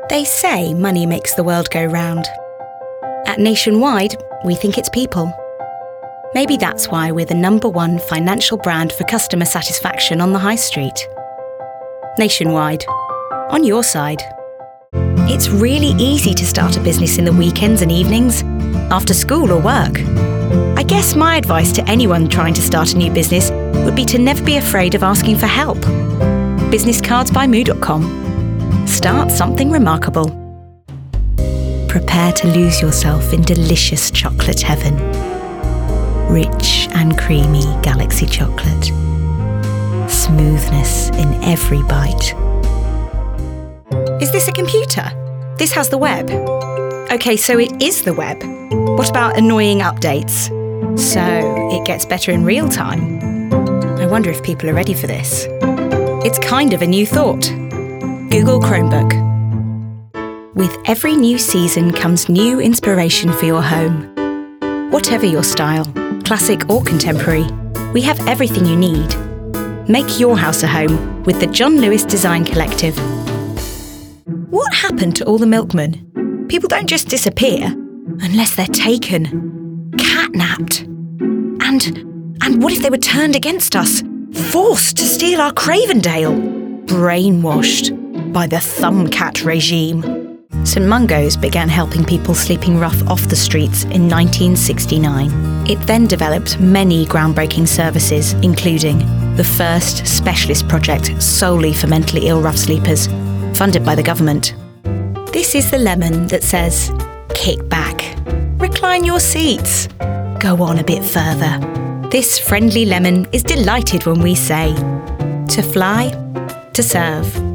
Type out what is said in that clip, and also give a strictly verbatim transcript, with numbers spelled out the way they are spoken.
They say money makes the world go round. At Nationwide, we think it's people. Maybe that's why we're the number one financial brand for customer satisfaction on the high street. Nationwide, on your side. It's really easy to start a business in the weekends and evenings, after school or work. I guess my advice to anyone trying to start a new business would be to never be afraid of asking for help. business cards by moo dot com. Start something remarkable. Prepare to lose yourself in delicious chocolate heaven. Rich and creamy Galaxy chocolate. Smoothness in every bite. Is this a computer? This has the web. Okay, so it is the web. What about annoying updates? So it gets better in real time. I wonder if people are ready for this. It's kind of a new thought. Google Chromebook. With every new season comes new inspiration for your home. Whatever your style, classic or contemporary, we have everything you need. Make your house a home with the John Lewis Design Collective. What happened to all the milkmen? People don't just disappear unless they're taken, catnapped. And, and what if they were turned against us, forced to steal our Cravendale, brainwashed by the Thumbcat regime? Saint Mungo's began helping people sleeping rough off the streets in nineteen sixty-nine. It then developed many groundbreaking services, including the first specialist project solely for mentally ill rough sleepers, funded by the government. This is the lemon that says, kick back, recline your seats, go on a bit further. This friendly lemon is delighted when we say, to fly, to serve.